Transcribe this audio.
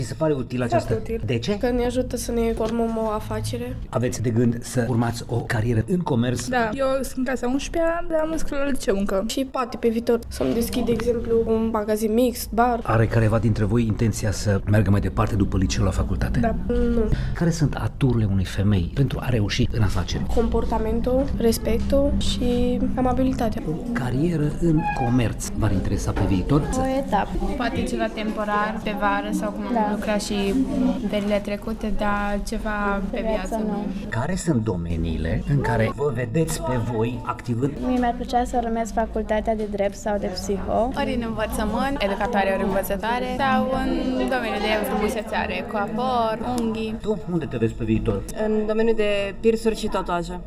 Mi se pare util aceasta. util. De ce? Că ne ajută să ne formăm o afacere. Aveți de gând să urmați o carieră în comerț? Da, eu sunt clasa 11-a, dar am înscris la liceu încă. Și poate pe viitor să-mi deschid, de exemplu, un magazin mixt, bar. Are careva dintre voi intenția să meargă mai departe după liceu la facultate? Da. Nu. Care sunt aturile unei femei pentru a reuși în afaceri? Comportamentul, respectul și amabilitatea. Carieră în comerț v-ar interesa pe viitor? O etapă. Poate ceva temporar, pe vară sau cum am lucrat și verile trecute, dar ceva pe viață nu. Care sunt domeniile în care vă vedeți pe voi activând? Mie mi-ar plăcea să urmez facultatea de drept sau de psiho. Ori în învățământ, educatoare ori învățătoare, sau în domeniul de frumusețare, coapor, unghii. Tu unde te vezi pe viitor? În domeniul de piersuri și tatuaje.